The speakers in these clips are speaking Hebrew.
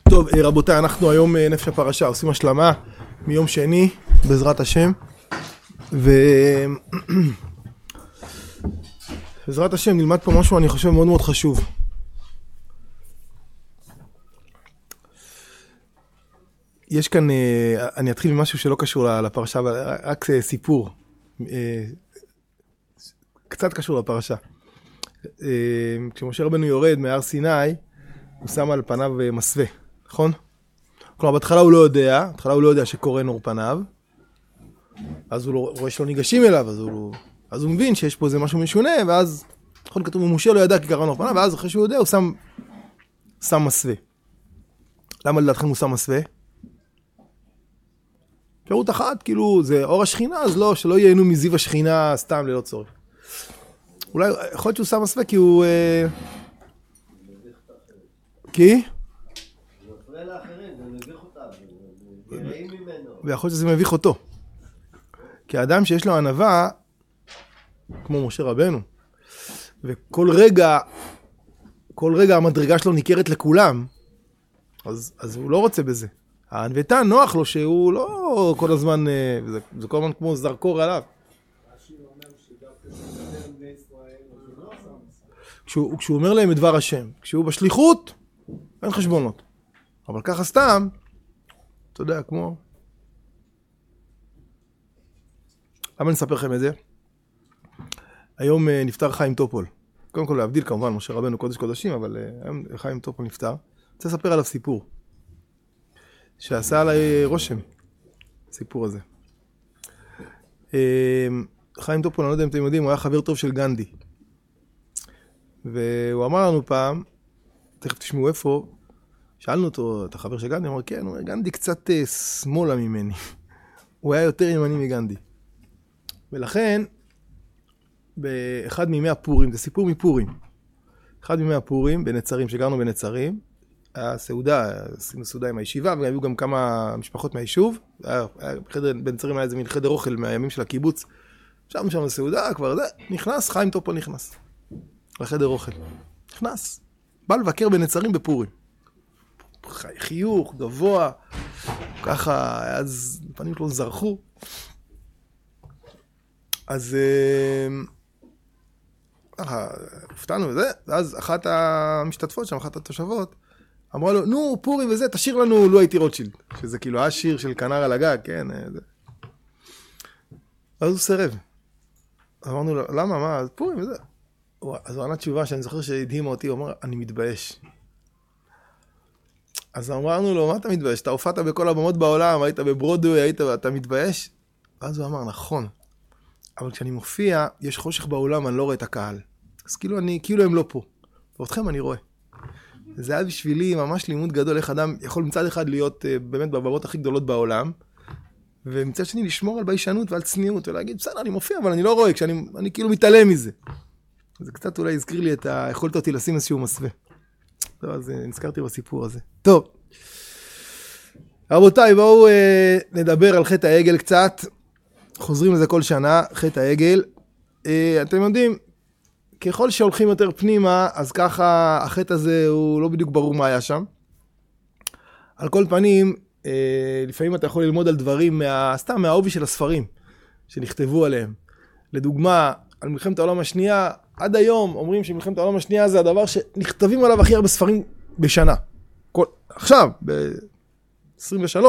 טוב, רבותיי, אנחנו היום נפש הפרשה, עושים השלמה מיום שני, בעזרת השם. בעזרת השם נלמד פה משהו, אני חושב, מאוד מאוד חשוב. יש כאן, אני אתחיל ממשהו שלא קשור לפרשה, אבל רק סיפור. קצת קשור לפרשה. כשמשה רבנו יורד מהר סיני, הוא שם על פניו מסווה, נכון? כלומר, בהתחלה הוא לא יודע שקורא נור פניו, אז הוא רואה שלא ניגשים אליו, אז הוא מבין שיש פה איזה משהו משונה, ואז, נכון, כתוב, משה לא ידע כי קרא נור פניו, ואז אחרי שהוא יודע, הוא שם מסווה. למה לדעתכם הוא שם מסווה? פירוט אחת, כאילו, זה אור השכינה, אז לא, שלא ייהנו מזיו השכינה סתם ללא צורך. אולי, יכול להיות שהוא שם מסווה כי הוא... כי? זה מפריע לאחרים, זה מביך אותם, זה נראים ממנו. ויכול להיות שזה מביך אותו. כי האדם שיש לו ענווה, כמו משה רבנו, וכל רגע המדרגה שלו ניכרת לכולם, אז הוא לא רוצה בזה. הענוותן נוח לו שהוא לא כל הזמן, זה כל הזמן כמו זרקור עליו. כשהוא אומר להם את דבר השם, כשהוא בשליחות, אין חשבונות. אבל ככה סתם, אתה יודע, כמו... למה נספר לכם את זה? היום נפטר חיים טופול. קודם כל להבדיל כמובן, משה רבנו קודש קודשים, אבל היום חיים טופול נפטר. רוצה לספר עליו סיפור. שעשה עליי רושם, הסיפור הזה. חיים טופול, אני לא יודע אם אתם יודעים, הוא היה חבר טוב של גנדי. והוא אמר לנו פעם, תכף תשמעו איפה, שאלנו אותו, אתה חבר של גנדי? הוא אמר, כן, הוא אומר, גנדי קצת שמאלה ממני. הוא היה יותר ימני מגנדי. ולכן, באחד מימי הפורים, זה סיפור מפורים, אחד מימי הפורים, בנצרים, שגרנו בנצרים, היה סעודה, עשינו סעודה עם הישיבה, והיו גם כמה משפחות מהיישוב, בנצרים היה איזה מין חדר אוכל מהימים של הקיבוץ, שם סעודה, כבר זה, נכנס, חיים טופול נכנס. לחדר אוכל. נכנס. בא לבקר בנצרים בפורים. חיוך, גבוה, ככה, אז פנים שלו זרחו. אז ככה, הפתענו וזה, ואז אחת המשתתפות שם, אחת התושבות, אמרה לו, נו, פורים וזה, תשאיר לנו לו הייתי רוטשילד. שזה כאילו השיר של כנר על הגג, כן, זה. אז הוא סירב. אמרנו לו, למה, מה, אז פורים וזה. אז הוא ענה תשובה שאני זוכר שהדהימה אותי, הוא אמר, אני מתבייש. אז אמרנו לו, מה אתה מתבייש? אתה הופעת בכל הבמות בעולם, היית בברודווי, אתה מתבייש? ואז הוא אמר, נכון. אבל כשאני מופיע, יש חושך בעולם, אני לא רואה את הקהל. אז כאילו הם לא פה. ואותכם אני רואה. זה היה בשבילי ממש לימוד גדול, איך אדם יכול מצד אחד להיות באמת בבמות הכי גדולות בעולם, ומצד שני לשמור על ביישנות ועל צניעות, ולהגיד, בסדר, אני מופיע, אבל אני לא רואה, כשאני כאילו מתעלם מזה. זה קצת אולי הזכיר לי יכולת אותי לשים איזשהו מסווה. טוב, אז נזכרתי בסיפור הזה. טוב. רבותיי, בואו נדבר על חטא העגל קצת. חוזרים לזה כל שנה, חטא העגל. אתם יודעים, ככל שהולכים יותר פנימה, אז ככה החטא הזה הוא לא בדיוק ברור מה היה שם. על כל פנים, לפעמים אתה יכול ללמוד על דברים סתם מהעובי של הספרים שנכתבו עליהם. לדוגמה, על מלחמת העולם השנייה, עד היום אומרים שמלחמת העולם השנייה זה הדבר שנכתבים עליו הכי הרבה ספרים בשנה. עכשיו, ב-2023,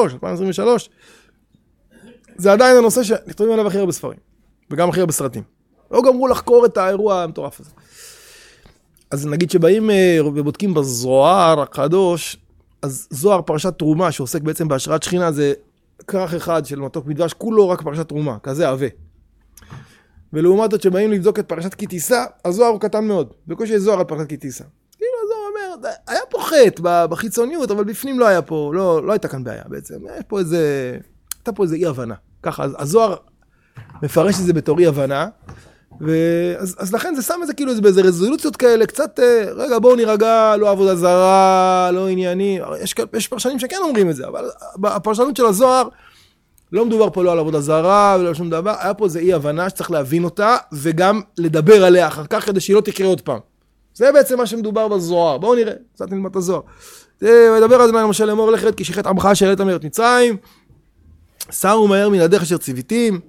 זה עדיין הנושא שנכתבים עליו הכי הרבה ספרים, וגם הכי הרבה סרטים. לא גמרו לחקור את האירוע המטורף הזה. אז נגיד שבאים ובודקים בזוהר הקדוש, אז זוהר פרשת תרומה, שעוסק בעצם בהשראת שכינה, זה כרך אחד של מתוק מדבש, כולו רק פרשת תרומה, כזה עווה. ולעומת זאת שבאים לבדוק את פרשת כי תישא, הזוהר הוא קטן מאוד. בקושי יש זוהר על פרשת כי תישא. כאילו הזוהר אומר, היה פה חטא בחיצוניות, אבל בפנים לא היה פה, לא הייתה כאן בעיה בעצם. הייתה פה איזה אי הבנה. ככה, הזוהר מפרש את זה בתור אי הבנה, אז לכן זה שם את זה כאילו באיזה רזולוציות כאלה, קצת, רגע בואו נירגע, לא עבודה זרה, לא ענייני, יש פרשנים שכן אומרים את זה, אבל הפרשנות של הזוהר, לא מדובר פה לא על עבודה זרה ולא שום דבר, היה פה איזה אי הבנה שצריך להבין אותה, וגם לדבר עליה אחר כך כדי שהיא לא תקרה עוד פעם. זה בעצם מה שמדובר בזוהר. בואו נראה, קצת נלמד את הזוהר. וידבר אדוני אל משה לאמור לך רד כי שיחת עמך אשר העלית מארץ מצרים, שמו מהר מן ידיך אשר ציוויתים,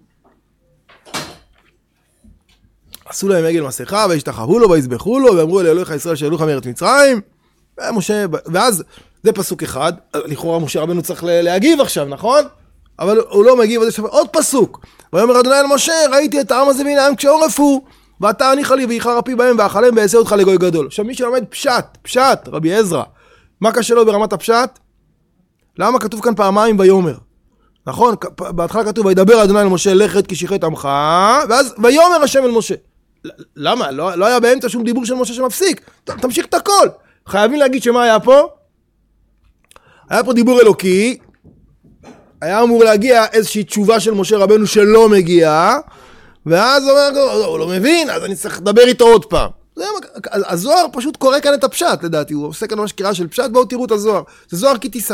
עשו להם עגל מסכה וישתחוו לו ויזבחו לו ואמרו אל אלוהיך ישראל שהעלוך מארץ מצרים. ומשה, ואז זה פסוק אחד, לכאורה משה רבנו צריך להגיב עכשיו, נכון? אבל הוא לא מגיב, אז יש עוד פסוק. ויאמר אדוני אל משה, ראיתי את העם הזה מן העם כשעורף הוא, ואתה הניחה לי ויחרפי בהם ואכלם ואעשה אותך לגוי גדול. עכשיו מי שלמד פשט, רבי עזרא, מה קשה לו ברמת הפשט? למה כתוב כאן פעמיים ויאמר? נכון, בהתחלה כתוב וידבר אדוני אל משה לך רד כי שיחת עמך, ואז ויאמר השם אל משה. למה? לא היה באמצע שום דיבור של משה שמפסיק. תמשיך את הכל. חייבים להגיד שמה היה פה? היה פה דיבור אלוקי, היה אמור להגיע איזושהי תשובה של משה רבנו שלא מגיעה, ואז הוא אומר, הוא לא מבין, אז אני צריך לדבר איתו עוד פעם. הזוהר פשוט קורא כאן את הפשט, לדעתי, הוא עושה כאן ממש קריאה של פשט, בואו תראו את הזוהר. זה זוהר כי תיסה.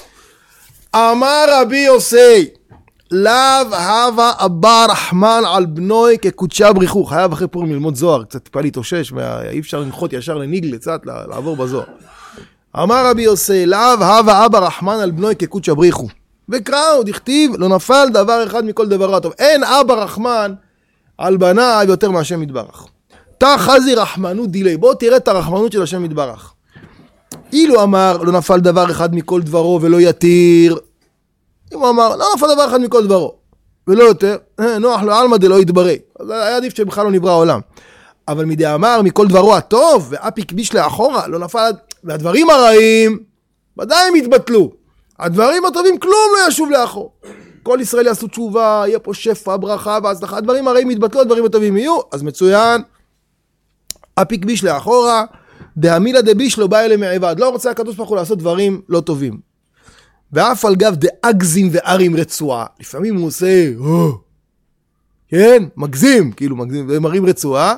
אמר רבי יוסי, לאו הווה אבא רחמן על בנוי כקודשה בריחו. חייב אחרי פורים ללמוד זוהר, קצת טיפה להתאושש, אי אפשר לנחות ישר לניגלה, קצת לעבור בזוהר. אמר רבי יוסי, לאו הווה אבא רחמן על בנוי כקודשה בריחו. וקראו, דכתיב, לא נפל דבר אחד מכל דברו הטוב. אין אבא רחמן על בניו יותר מהשם יתברך. תחזי רחמנות דילי. בוא תראה את הרחמנות של השם יתברך. אילו אמר, לא נפל דבר אחד מכל דברו ולא יתיר. אם הוא אמר, לא נפל דבר אחד מכל דברו ולא יותר, נוח לו אלמה דלא יתברא. אז היה עדיף שבכלל לא נברא העולם. אבל מדי אמר, מכל דברו הטוב, ואפיק ביש לאחורה, לא נפל, והדברים הרעים, ודאי הם יתבטלו. הדברים הטובים כלום לא ישוב לאחור. כל ישראל יעשו תשובה, יהיה פה שפע, ברכה והצלחה, הדברים הרעים יתבטלו, הדברים הטובים יהיו, אז מצוין. אפיק ביש לאחורה, דאמילה דביש לא בא אלה מעבד. לא רוצה הקדוש ברוך הוא לעשות דברים לא טובים. ואף על גב דאגזים וארים רצועה. לפעמים הוא עושה, כן, מגזים, כאילו מגזים, ומרים רצועה.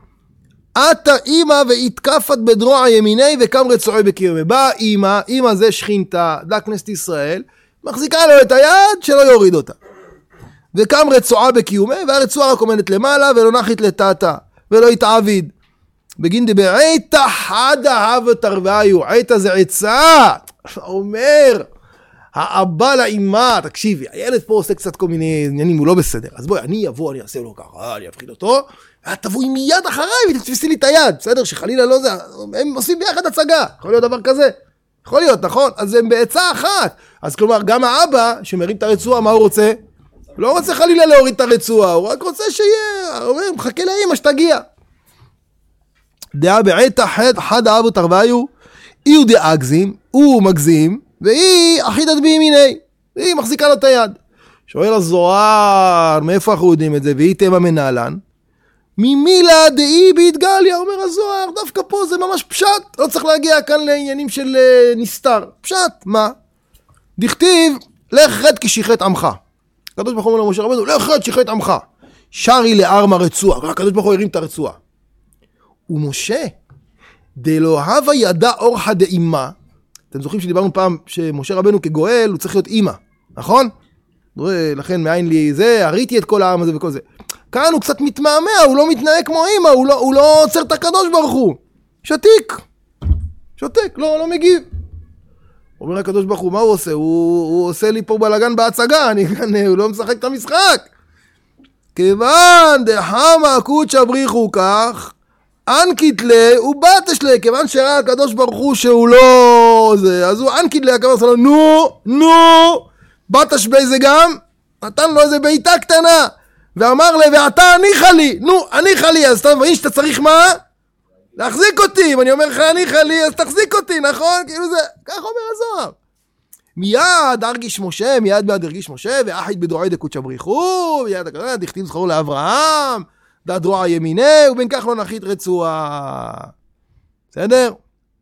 עתה אימא והתקפת בדרוע ימיני וקם רצועי בקיומי. באה אימא זה שכינתה, דה כנסת ישראל, מחזיקה לו את היד שלא יוריד אותה. וקם רצועה בקיומי, והרצועה רק עומדת למעלה ולא נחית לטאטה, ולא התעביד. בגין דבר, עיתה חדה הווה תרוויו, עיתה זה עצה. אומר, האבא לאמא, תקשיבי, הילד פה עושה קצת כל מיני עניינים, הוא לא בסדר. אז בואי, אני אבוא, אני אעשה לו ככה, אני אפחיד אותו, תבואי מיד אחריי ותתפסי לי את היד, בסדר? שחלילה לא זה, הם עושים ביחד הצגה, יכול להיות דבר כזה. יכול להיות, נכון? אז הם בעצה אחת. אז כלומר, גם האבא שמרים את הרצועה, מה הוא רוצה? הוא לא רוצה חלילה להוריד את הרצועה, הוא רק רוצה שיהיה, הוא אומר, מחכה לאמא שתגיע. דעה בעתה חד האבו תרוויו, הוא דאגזים, הוא מגזים, והיא אחידת בימיני, והיא מחזיקה לו את היד. שואל הזוהר, מאיפה אנחנו יודעים את זה? והיא תמה מנהלן. ממילה דאי בהתגליה, אומר הזוהר, דווקא פה זה ממש פשט, לא צריך להגיע כאן לעניינים של נסתר. פשט, מה? דכתיב, לך רד כי שיחת עמך. הקדוש ברוך הוא אומר למשה רבנו, לך רד שיחת עמך. שרי לארמה רצועה, הקדוש ברוך הוא הרים את הרצועה. ומשה, דלא הווה ידע אורחה דאימה, אתם זוכרים שדיברנו פעם שמשה רבנו כגואל, הוא צריך להיות אימא, נכון? לכן מאין לי זה, הריתי את כל העם הזה וכל זה. כאן הוא קצת מתמהמה, הוא לא מתנהג כמו אימא, הוא לא עוצר את הקדוש ברוך הוא. שתק, לא מגיב. אומר הקדוש ברוך הוא, מה הוא עושה? הוא עושה לי פה בלגן בהצגה, הוא לא משחק את המשחק. כיוון דחמה קודשא בריחו כך, אנקית לה ובטש לה, כיוון שראה הקדוש ברוך הוא שהוא לא זה, אז הוא אנקית לה, הקדוש ברוך הוא, נו, בטש באיזה גם, נתן לו איזה בעיטה קטנה, ואמר לה, ואתה הניחה לי, אז אתה מבין שאתה צריך מה? להחזיק אותי, אם אני אומר לך הניחה לי, אז תחזיק אותי, נכון? כאילו זה, כך אומר הזוהר. מיד הרגיש משה, ואחית בדרועי דקודשא בריחו, מיד דכתיב זכור לאברהם, דרוע ימיני, ובין כך לא נחית רצועה. בסדר?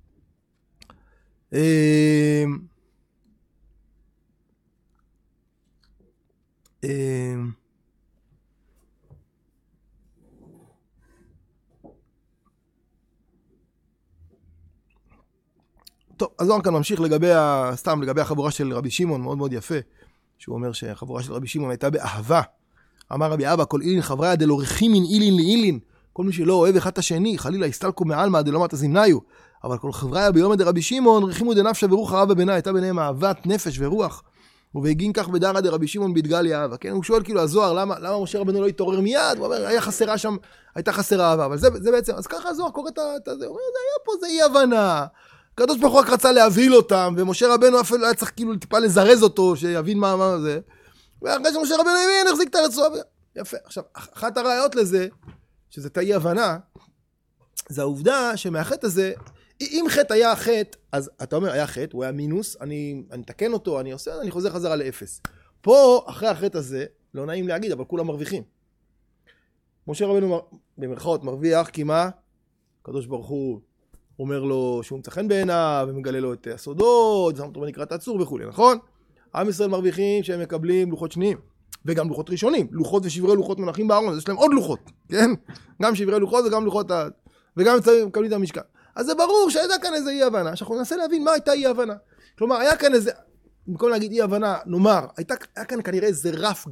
טוב, אז כאן ממשיך לגבי החבורה של רבי שמעון, מאוד מאוד יפה, שהוא אומר שהחבורה של רבי שמעון הייתה באהבה. אמר רבי אבא, כל אילין חבריה דלא רחימין אילין לאילין, כל מי שלא אוהב אחד את השני, חלילה יסתלקו מעלמא דלא מטה זמניו, אבל כל חבריה ביום דרבי שמעון, רחימו דנפשה ורוח אהבה בינה, הייתה ביניהם אהבת נפש ורוח. ובהגין כך בדרא דרבי שמעון בהתגליה אהבה. כן, הוא שואל כאילו הזוהר, למה משה רבנו לא התעורר מיד? הוא אומר, הייתה חסרה אהבה. אבל זה בעצם, אז ככה הזוהר קורא את זה. הוא אומר, זה היה פה, זה אי הבנה. הקדוש ברוך הוא רק רצה להבהיל אותם, ומשה רבנו אפילו היה צריך כאילו טיפה לזרז אותו, שיבין מה זה. ואחרי שמשה רבנו הבין, החזיק את הרצועה. יפה. עכשיו, אחת הראיות לזה, שזה תאי הבנה, זה העובדה שמהחטא הזה, אם חטא היה חטא, אז אתה אומר, היה חטא, הוא היה מינוס, אני אתקן אותו, אני עושה, אני חוזר חזרה לאפס. פה, אחרי החטא הזה, לא נעים להגיד, אבל כולם מרוויחים. משה רבנו במרכאות מרוויח, כי מה? הקדוש ברוך הוא אומר לו שהוא מצא חן בעיניו, ומגלה לו את הסודות, שם אותו בנקרת הצור וכו', נכון? עם ישראל מרוויחים שהם מקבלים לוחות שניים, וגם לוחות ראשונים, לוחות ושברי לוחות מונחים בארון, אז יש להם עוד לוחות, כן? גם שברי לוחות וגם לוחות, וגם מקבלים את המשכן. אז זה ברור שהייתה כאן איזה אי הבנה, שאנחנו ננסה להבין מה הייתה אי הבנה. כלומר, היה כאן איזה, במקום להגיד אי הבנה, נאמר, היה כאן כנראה איזה רף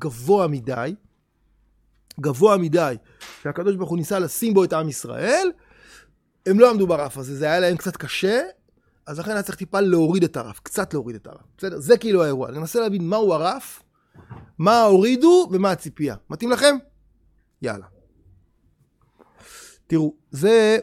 גבוה מדי, שהקדוש ברוך הוא ניסה לשים בו את עם ישראל, הם לא עמדו ברף הזה, זה היה להם קצת קשה, אז לכן היה צריך טיפה להוריד את הרף, קצת להוריד את הרף. בסדר? זה כאילו האירוע. ננסה להבין מהו הרף, מה הורידו ומה הציפייה. מתאים לכם? יאללה. תראו, זה...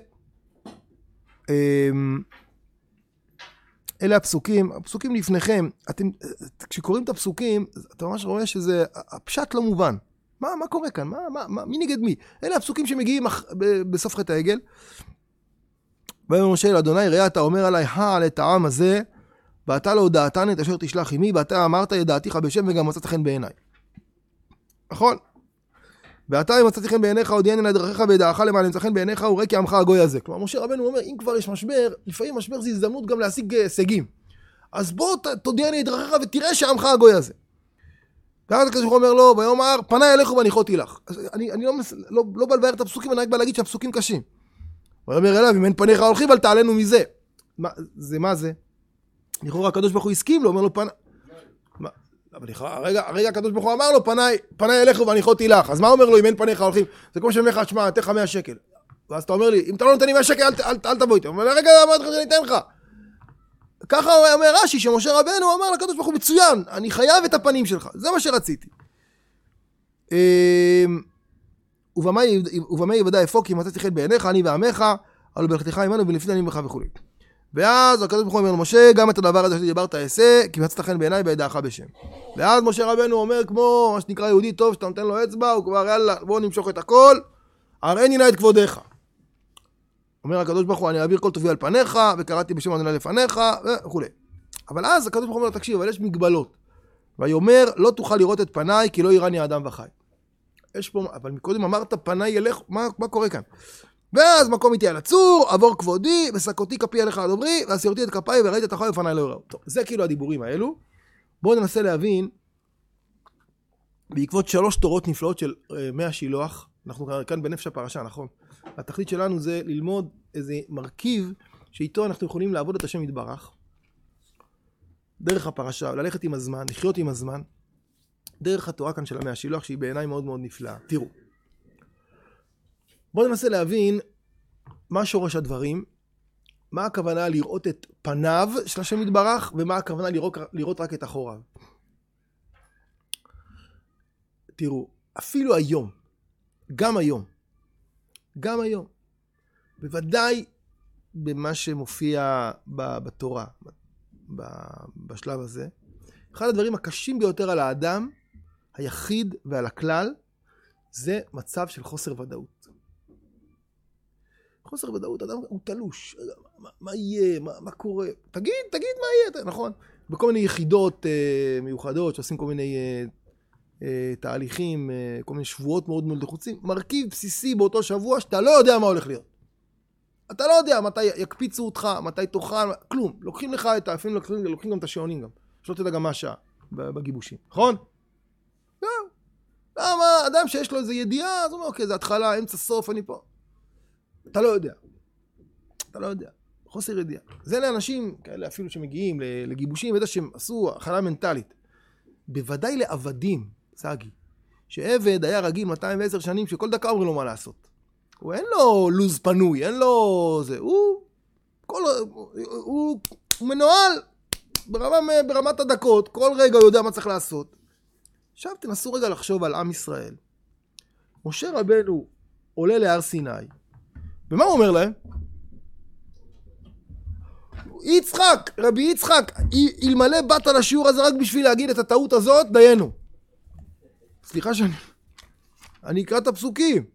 אלה הפסוקים לפניכם. כשקוראים את הפסוקים, אתה ממש רואה שזה... הפשט לא מובן. מה קורה כאן? מי נגד מי? אלה הפסוקים שמגיעים בסוף חטא העגל. ויאמר משה אל אדוני, ראה אתה אומר עלי על את העם הזה, ואתה לא הודעתני את אשר תשלח עמי, ואתה אמרת ידעתיך בשם וגם מצאת חן בעיניי. נכון? ואתה אם מצאתי חן בעיניך הודיעני לדרכיך וידעך למען ימצא חן בעיניך וראה כי עמך הגוי הזה. כלומר משה רבנו אומר, אם כבר יש משבר, לפעמים משבר זה הזדמנות גם להשיג הישגים. אז בוא תודיעני את דרכיך ותראה שעמך הגוי הזה. ואז הקדוש ברוך הוא אומר לו, ויאמר פניי אליך והניחותי לך. אני לא בא לבאר את הפסוקים, אני רק בא להגיד שהפסוקים קשים. הוא אומר אליו, אם אין פניך הולכים, אל תעלנו מזה. מה זה? לכאורה הקדוש ברוך הוא הסכים לו, אומר לו פניי. אבל הרגע הקדוש ברוך הוא אמר לו, פניי אליך והניחותי לך. אז מה אומר לו, אם אין פניך הולכים? זה כמו שאומר לך, שמע, אתן לך 100 שקל. ואז אתה אומר לי, אם אתה לא נותן לי 100 שקל, אל תבוא איתי. הוא אומר, רגע, אמרתי לך שאני אתן לך. ככה אומר רש"י, שמשה רבנו אמר לקדוש ברוך הוא, מצוין, אני חייב את הפנים שלך. זה מה שרציתי. ובמה יוודע אפוא כי מצאתי חן בעיניך אני ועמך אבל בלכתך עמנו ולפני אני ממך וכו'. ואז הקדוש ברוך הוא אומר למשה, גם את הדבר הזה שדיברת אעשה כי מצאת חן בעיניי בידעך בשם. ואז משה רבנו אומר כמו מה שנקרא יהודי טוב, שאתה נותן לו אצבע, הוא כבר יאללה בוא נמשוך את הכל, הראיני נא את כבודך. אומר הקדוש ברוך הוא, אני אעביר כל טובי על פניך וקראתי בשם אדוני לפניך וכו'. אבל אז הקדוש ברוך הוא אומר, תקשיב, אבל יש מגבלות. ויאמר לא תוכל לראות את פניי כי לא יראני אדם וחי. יש פה, אבל מקודם אמרת פניי אלך, מה קורה כאן? ואז מקום איתי על הצור, עבור כבודי, וסקותי כפי עליך הדוברי, והסירותי את כפיי וראית את החי ופניי לא יראו. טוב, זה כאילו הדיבורים האלו. בואו ננסה להבין, בעקבות 3 תורות נפלאות של מי השילוח, אנחנו כאן בנפש הפרשה, נכון? התכלית שלנו זה ללמוד איזה מרכיב, שאיתו אנחנו יכולים לעבוד את השם יתברך, דרך הפרשה, ללכת עם הזמן, לחיות עם הזמן, דרך התורה כאן של המי השילוח, שהיא בעיניי מאוד מאוד נפלאה. תראו. בואו ננסה להבין מה שורש הדברים, מה הכוונה לראות את פניו של השם יתברך, ומה הכוונה לראות רק את אחוריו. תראו, אפילו היום, גם היום, בוודאי במה שמופיע בתורה, בשלב הזה, אחד הדברים הקשים ביותר על האדם, היחיד ועל הכלל, זה מצב של חוסר ודאות. חוסר ודאות, אדם הוא תלוש, מה יהיה, מה קורה, תגיד מה יהיה, נכון? בכל מיני יחידות מיוחדות, שעושים כל מיני תהליכים, כל מיני שבועות מאוד מאוד לחוצים, מרכיב בסיסי באותו שבוע שאתה לא יודע מה הולך להיות. אתה לא יודע מתי יקפיצו אותך, מתי תאכל, כלום. לוקחים לך את האפים, לוקחים גם את השעונים גם. שלא תדע גם מה השעה בגיבושים, נכון? לא. למה אדם שיש לו איזו ידיעה, אז הוא אומר, אוקיי, זה התחלה, אמצע, סוף, אני פה. אתה לא יודע. חוסר ידיעה. זה לאנשים כאלה אפילו שמגיעים לגיבושים, איזה שהם עשו הכנה מנטלית. בוודאי לעבדים, סגי, שעבד היה רגיל 210 שנים שכל דקה אומרים לו מה לעשות. הוא אין לו לוז פנוי, אין לו זה. הוא הוא מנוהל ברמת הדקות, כל רגע הוא יודע מה צריך לעשות. עכשיו תנסו רגע לחשוב על עם ישראל. משה רבנו עולה להר סיני, ומה הוא אומר להם? יצחק, רבי יצחק, אלמלא באת לשיעור הזה רק בשביל להגיד את הטעות הזאת, דיינו. סליחה אני אקרא את הפסוקים.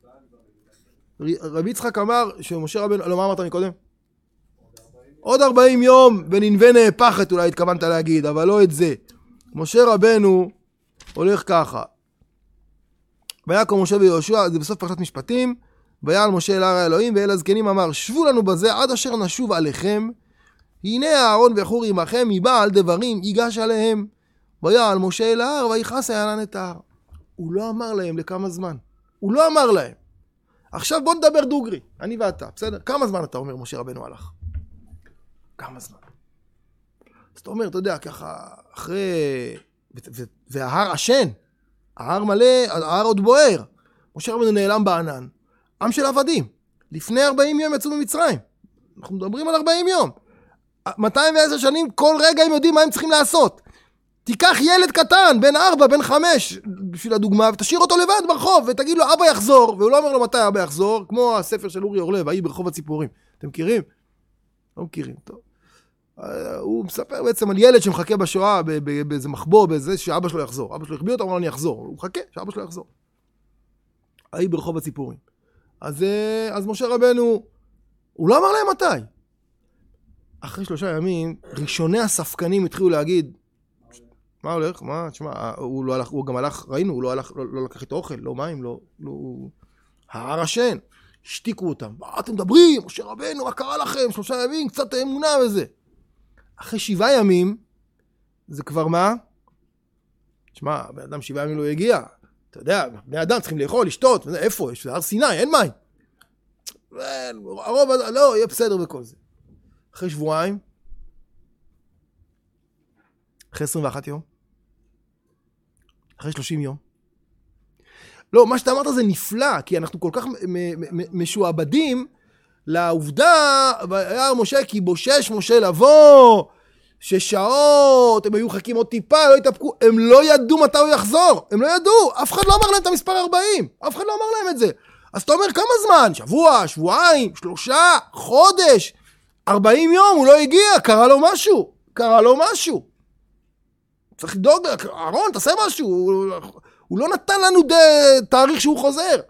רבי יצחק אמר שמשה רבנו, לא, מה אמרת מקודם? עוד 40 יום וננבה נהפכת, אולי התכוונת להגיד, אבל לא את זה. משה רבנו הולך ככה. ויקום משה ויהושע, זה בסוף פרשת משפטים, ויעל משה אל הר האלוהים ואל הזקנים אמר, שבו לנו בזה עד אשר נשוב עליכם, הנה אהרון וחור עמכם, מבעל דברים ייגש עליהם. ויעל משה אל ההר ויכעס הענן את ההר. הוא לא אמר להם לכמה זמן. הוא לא אמר להם. עכשיו בוא נדבר דוגרי, אני ואתה, בסדר? כמה זמן אתה אומר משה רבנו הלך? כמה זמן? אז אתה אומר, אתה יודע, ככה, אחרי... וההר עשן, ההר מלא, ההר עוד בוער. משה רבנו נעלם בענן. עם של עבדים. לפני 40 יום יצאו ממצרים. אנחנו מדברים על 40 יום. 210 שנים, כל רגע הם יודעים מה הם צריכים לעשות. תיקח ילד קטן, בן 4, בן 5, בשביל הדוגמה, ותשאיר אותו לבד ברחוב, ותגיד לו, אבא יחזור, והוא לא אומר לו מתי אבא יחזור, כמו הספר של אורי אורלב, ההיא ברחוב הציפורים. אתם מכירים? לא מכירים, טוב. הוא מספר בעצם על ילד שמחכה בשואה, באיזה מחבוא, באיזה שאבא שלו יחזור. אבא שלו החביא אותו, אמר לו אני אחזור. הוא מחכה שאבא שלו יחזור. ההיא ברחוב הציפורים. אז משה רבנו, הוא לא אמר להם מתי. אחרי 3 ימים, ראשוני הספקנים התחילו להגיד, מה הולך? מה? תשמע, הוא לא הלך, הוא גם הלך, ראינו, הוא לא הלך, לא לקח איתו אוכל, לא מים, לא, ההר עשן. השתיקו אותם. מה אתם מדברים? משה רבנו, מה קרה לכם? 3 ימים, קצת אמונה וזה. אחרי 7 ימים, זה כבר מה? תשמע, בן אדם 7 ימים לא יגיע. אתה יודע, בני אדם צריכים לאכול, לשתות. איפה? יש הר סיני, אין מים. הרוב, לא, יהיה בסדר בכל זה. אחרי 2 שבועות, אחרי 21 יום, אחרי 30 יום. לא, מה שאתה אמרת זה נפלא, כי אנחנו כל כך משועבדים לעובדה, היה משה כי בושש משה לבוא, 6 שעות, הם היו חכים עוד טיפה, לא התאפקו, הם לא ידעו מתי הוא יחזור, הם לא ידעו, אף אחד לא אמר להם את המספר 40, אף אחד לא אמר להם את זה. אז אתה אומר כמה זמן? שבוע, שבועיים, 3, חודש, 40 יום, הוא לא הגיע, קרה לו משהו. צריך לדאוג, אהרון, תעשה משהו, הוא לא נתן לנו תאריך שהוא חוזר.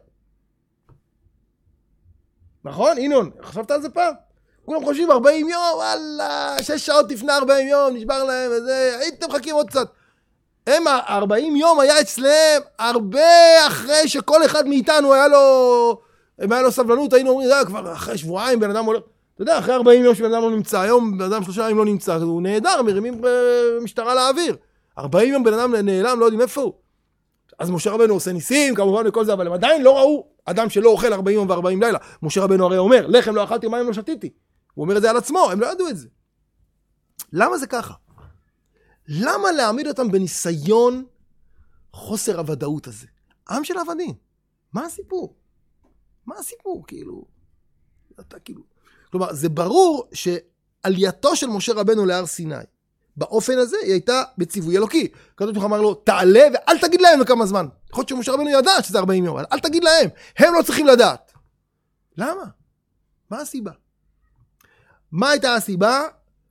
נכון? אינון, חשבת על זה פעם? כולם חושבים 40 יום, וואלה, 6 שעות לפני 40 יום, נשבר להם וזה, הייתם מחכים עוד קצת. הם 40 יום היה אצלם הרבה אחרי שכל אחד מאיתנו היה לו סבלנות, היינו אומרים, כבר אחרי 2 שבועות בן אדם הולך, אתה יודע, אחרי 40 יום שבן אדם לא נמצא, היום בן אדם 3 ימים לא נמצא, הוא נהדר, מרימים משטרה לאוויר. 40 יום בן אדם נעלם, לא יודעים איפה הוא. אז משה רבנו עושה ניסים, כמובן וכל זה, אבל הם עדיין לא ראו אדם שלא אוכל 40 יום ו40 לילה. משה רבנו הרי אומר, לחם לא אכלתי, מים לא שתיתי. הוא אומר את זה על עצמו, הם לא ידעו את זה. למה זה ככה? למה להעמיד אותם בניסיון חוסר הוודאות הזה? עם של עבדים. מה הסיפור? כאילו, כלומר, זה ברור שעלייתו של משה רבנו להר סיני, באופן הזה היא הייתה בציווי אלוקי. כתוב שהוא אמר לו, תעלה ואל תגיד להם לכמה זמן. יכול להיות שמשה רבנו ידע שזה 40 יום, אבל אל תגיד להם, הם לא צריכים לדעת. למה? מה הסיבה? מה הייתה הסיבה?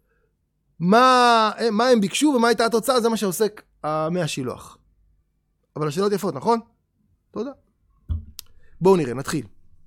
מה הם ביקשו ומה הייתה התוצאה? זה מה שעוסק מהשילוח. אבל השאלות יפות, נכון? תודה. בואו נראה, נתחיל.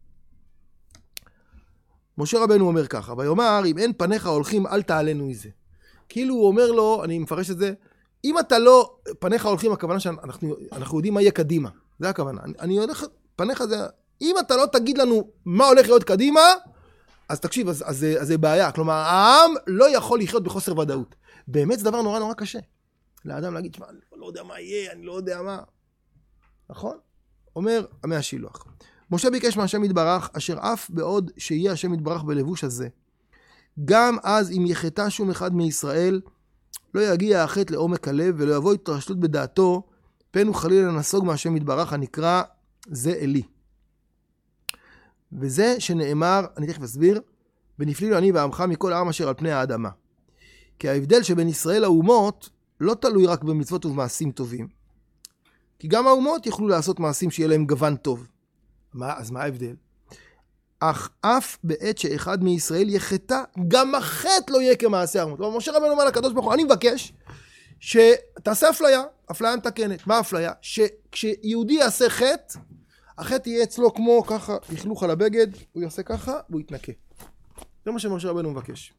משה רבנו אומר ככה, ויאמר, אם אין פניך הולכים, אל תעלנו מזה. כאילו הוא אומר לו, אני מפרש את זה, אם אתה לא, פניך הולכים, הכוונה שאנחנו יודעים מה יהיה קדימה. זה הכוונה. אני הולך, פניך זה, אם אתה לא תגיד לנו מה הולך להיות קדימה, אז תקשיב, אז זה בעיה. כלומר, העם לא יכול לחיות בחוסר ודאות. באמת זה דבר נורא נורא קשה. לאדם להגיד, שמה, אני לא יודע מה יהיה, אני לא יודע מה. נכון? אומר, עמי השילוח. משה ביקש מהשם יתברך, אשר אף בעוד שיהיה השם יתברך בלבוש הזה, גם אז אם יחטא שום אחד מישראל, לא יגיע החטא לעומק הלב, ולא יבוא התרשלות בדעתו, פן הוא חלילה נסוג מהשם יתברך, הנקרא זה אלי. וזה שנאמר, אני תכף אסביר, ונפלילו אני ועמך מכל העם אשר על פני האדמה. כי ההבדל שבין ישראל לאומות לא תלוי רק במצוות ובמעשים טובים. כי גם האומות יוכלו לעשות מעשים שיהיה להם גוון טוב. אז מה ההבדל? אך אף בעת שאחד מישראל יחטא, גם החטא לא יהיה כמעשה האומות. משה רבנו אומר לקדוש ברוך הוא, אני מבקש שתעשה אפליה מתקנת. מה האפליה? שכשיהודי יעשה חטא, החטא יהיה אצלו כמו ככה, לכלוך על הבגד, הוא יעשה ככה והוא יתנקה. זה מה שמשה רבנו מבקש.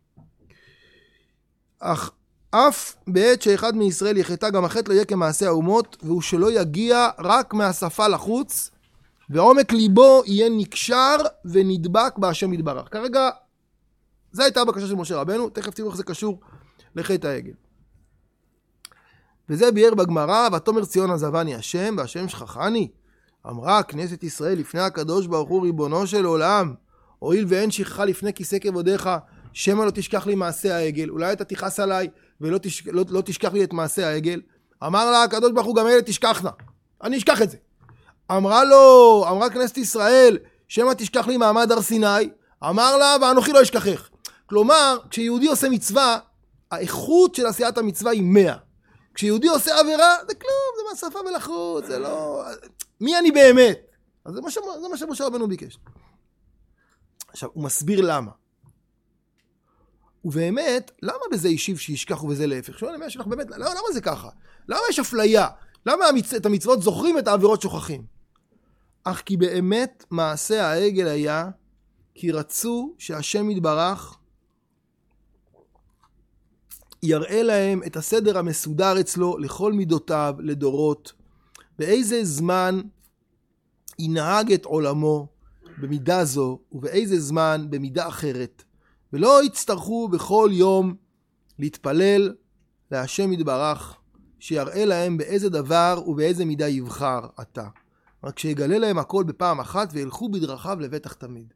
אך אף בעת שאחד מישראל יחטא, גם החטא לא יהיה כמעשה האומות, והוא שלא יגיע רק מהשפה לחוץ, ועומק ליבו יהיה נקשר ונדבק בהשם יתברך. כרגע, זו הייתה הבקשה של משה רבנו, תכף תראו איך זה קשור לחטא העגל. וזה ביאר בגמרא, ותאמר ציון עזבני השם, והשם שכחני. אמרה כנסת ישראל לפני הקדוש ברוך הוא ריבונו של עולם, הואיל ואין שכחה לפני כיסא כבודיך, שמא לא תשכח לי מעשה העגל. אולי אתה תכעס עליי ולא תשכח לי את מעשה העגל. אמר לה הקדוש ברוך הוא, גם אלה תשכחנה, אני אשכח את זה. אמרה כנסת ישראל, שמא תשכח לי מעמד הר סיני. אמר לה, ואנוכי לא אשכחך. כלומר, כשיהודי עושה מצווה, האיכות של עשיית המצווה היא 100. כשיהודי עושה עבירה, זה כלום, זה מהשפה ולחוץ, זה לא... מי אני באמת? אז זה מה שמשה רבנו ביקש. עכשיו, הוא מסביר למה. ובאמת, למה בזה ישיב שישכח ובזה להפך? שואל, למה ישכח באמת? למה זה ככה? למה יש אפליה? למה את המצוות זוכרים את העבירות שוכחים? אך כי באמת מעשה העגל היה, כי רצו שהשם יתברך יראה להם את הסדר המסודר אצלו לכל מידותיו, לדורות, באיזה זמן ינהג את עולמו במידה זו, ובאיזה זמן במידה אחרת, ולא יצטרכו בכל יום להתפלל להשם יתברך, שיראה להם באיזה דבר ובאיזה מידה יבחר אתה. רק שיגלה להם הכל בפעם אחת, וילכו בדרכיו לבטח תמיד.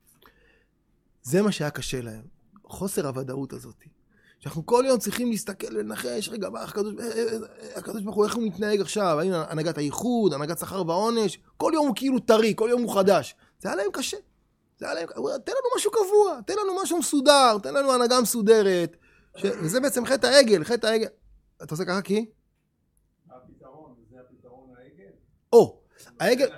זה מה שהיה קשה להם, חוסר הוודאות הזאת. שאנחנו כל יום צריכים להסתכל ולנחש, רגע, הקדוש ברוך הוא, איך הוא מתנהג עכשיו? האם הנהגת הייחוד, הנהגת שכר ועונש? כל יום הוא כאילו טרי, כל יום הוא חדש. זה היה להם קשה. תן לנו משהו קבוע, תן לנו משהו מסודר, תן לנו הנהגה מסודרת. וזה בעצם חטא העגל, חטא העגל. אתה עושה ככה כי? הפתרון, זה הפתרון העגל? או, העגל...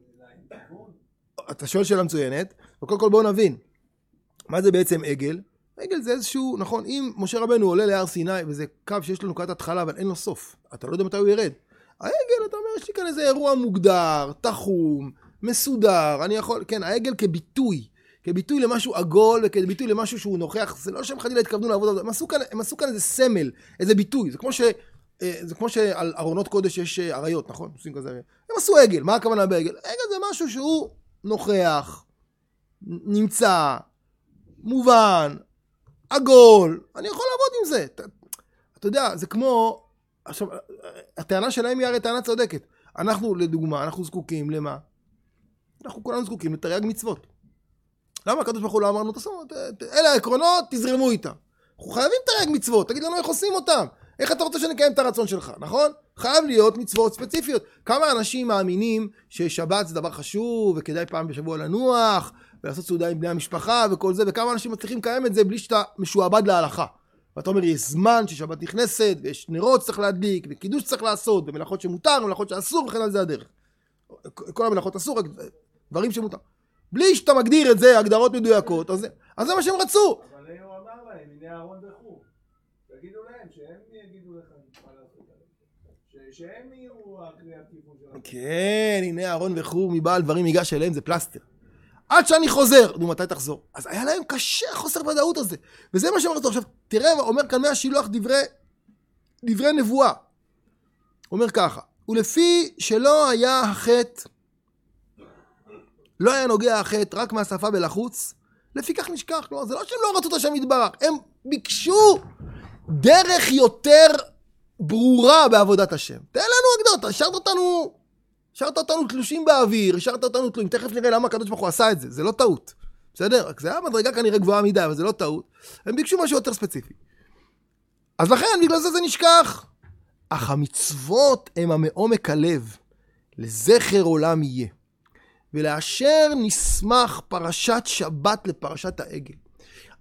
אתה שואל שאלה מצוינת, וקודם כל בואו נבין. מה זה בעצם עגל? עגל זה איזשהו, נכון, אם משה רבנו עולה להר סיני, וזה קו שיש לו נקודת התחלה, אבל אין לו סוף, אתה לא יודע מתי הוא ירד. העגל, אתה אומר, יש לי כאן איזה אירוע מוגדר, תחום, מסודר, אני יכול, כן, העגל כביטוי למשהו עגול, וכביטוי למשהו שהוא נוכח, זה לא שהם חלילה התכוונו לעבוד, הם עשו כאן איזה סמל, איזה ביטוי, זה כמו שעל ארונות קודש יש עריות, נכון? עושים כזה, הם עשו עגל, מה הכוונה בעגל? עגל זה משהו שהוא נוכח, נמצא, מובן, עגול, אני יכול לעבוד עם זה. אתה יודע, זה כמו, עכשיו, הטענה שלהם היא הרי טענה צודקת. אנחנו, לדוגמה, אנחנו זקוקים למה? אנחנו כולנו זקוקים לתרי"ג מצוות. למה הקדוש ברוך הוא לא אמרנו, אלה העקרונות, תזרמו איתם. אנחנו חייבים תרי"ג מצוות, תגיד לנו איך עושים אותם. איך אתה רוצה שנקיים את הרצון שלך, נכון? חייב להיות מצוות ספציפיות. כמה אנשים מאמינים ששבת זה דבר חשוב, וכדאי פעם בשבוע לנוח, ולעשות סעודה עם בני המשפחה וכל זה, וכמה אנשים מצליחים לקיים את זה בלי שאתה משועבד להלכה. ואתה אומר, יש זמן ששבת נכנסת, ויש נרות שצריך להדליק, וקידוש שצריך לעשות, ומלאכות שמותר, ומלאכות שאסור, וכן על זה הדרך. כל המלאכות אסור, דברים שמותר. בלי שאתה מגדיר את זה, הגדרות מדויקות, אז זה מה שהם רצו. אבל הוא אמר להם, הנה אהרון וחור. תגידו להם, שהם יגידו לך מה לעשות עליהם. שהם יהיו הקריאטיביים שלהם. כן, הנה אהרון וחור מבעל דברים ייגש אליהם, זה פלסטר. עד שאני חוזר, נו מתי תחזור? אז היה להם קשה חוסר ודאות הזה. וזה מה שאומר אותו. עכשיו, תראה, אומר כאן מהשילוח דברי נבואה. אומר ככה, ולפי שלא היה החטא, לא היה נוגע החטא רק מהשפה ולחוץ, לפי כך נשכח. כלומר, זה לא שהם לא רצו את השם יתברך, הם ביקשו דרך יותר ברורה בעבודה השם. תן לנו הגדרות, השארת אותנו תלושים באוויר, השארת אותנו תלויים. תכף נראה למה הקדוש ברוך הוא עשה את זה. זה לא טעות. בסדר? רק זה היה מדרגה כנראה גבוהה מדי, אבל זה לא טעות. הם ביקשו משהו יותר ספציפי. אז לכן, בגלל זה נשכח. אך המצוות הם מעומק הלב, לזכר עולם יהיה. ולאשר נשמח פרשת שבת לפרשת העגל.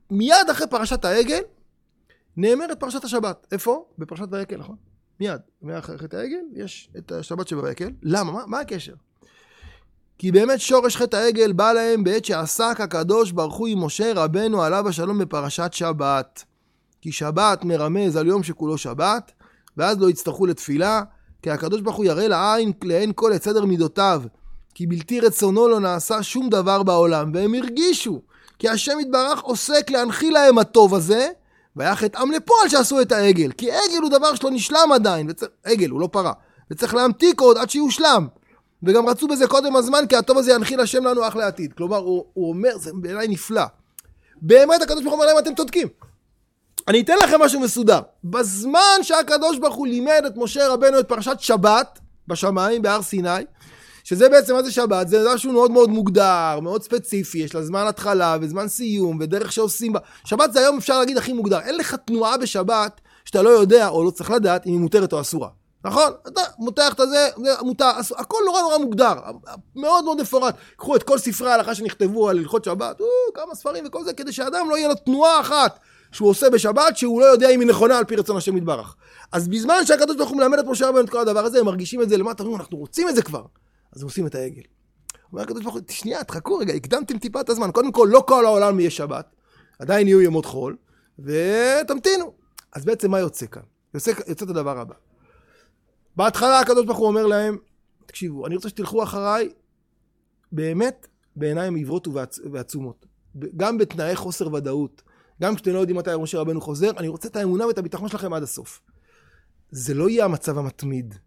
מיד אחרי פרשת העגל, נאמרת פרשת השבת. איפה? בפרשת ויקל, נכון? מיד. אחרי חטא העגל, יש את השבת שבויקל. למה? מה הקשר? כי באמת שורש חטא העגל בא להם בעת שעסק הקדוש ברוך הוא עם משה רבנו עליו השלום בפרשת שבת. כי שבת מרמז על יום שכולו שבת, ואז לא יצטרכו לתפילה, כי הקדוש ברוך הוא יראה לעין כל את סדר מידותיו, כי בלתי רצונו לא נעשה שום דבר בעולם, והם הרגישו, כי השם יתברך עוסק להנחיל להם הטוב הזה, והיה חטאם לפועל שעשו את העגל, כי עגל הוא דבר שלא נשלם עדיין, עגל הוא לא פרה, וצריך להמתיק עוד עד שיושלם, וגם רצו בזה קודם הזמן, כי הטוב הזה ינחיל השם לנו אך לעתיד. כלומר, הוא אומר, זה בעיניי נפלא. באמת הקדוש ברוך הוא אומר להם, אתם צודקים. אני אתן לכם משהו מסודר. בזמן שהקדוש ברוך הוא לימד את משה רבנו את פרשת שבת, בשמיים, בהר סיני, שזה בעצם מה זה שבת, זה משהו מאוד מאוד מוגדר, מאוד ספציפי, יש לה זמן התחלה וזמן סיום, ודרך שעושים בה. שבת זה היום אפשר להגיד הכי מוגדר. אין לך תנועה בשבת שאתה לא יודע או לא צריך לדעת אם היא מותרת או אסורה. נכון? אתה מותח את זה, מותר, הכל נורא נורא מוגדר, מאוד מאוד מפורט. קחו את כל ספרי ההלכה שנכתבו על הלכות שבת, כמה ספרים וכל זה, כדי שאדם לא יהיה לו תנועה אחת שהוא עושה בשבת, שהוא לא יודע אם היא נכונה על פי רצון השם יתברך. אז בזמן שהקדוש ברוך הוא מלמד את משה רבנו את כל הדבר הזה, הם מרגישים את זה למטה, אנחנו רוצים את זה כבר. אז הם עושים את העגל. אומר הקדוש ברוך הוא, שנייה, תחכו רגע, הקדמתם טיפה את הזמן. קודם כל, לא כל העולם יהיה שבת, עדיין יהיו ימות חול, ותמתינו. אז בעצם מה יוצא כאן? יוצא את הדבר הבא. בהתחלה הקדוש ברוך הוא אומר להם, תקשיבו, אני רוצה שתלכו אחריי, באמת, בעיניים עיוורות ועצומות. גם בתנאי חוסר ודאות, גם כשאתם לא יודעים מתי משה רבנו חוזר, אני רוצה את האמונה ואת הביטחון שלכם עד הסוף. זה לא יהיה המצב המתמיד.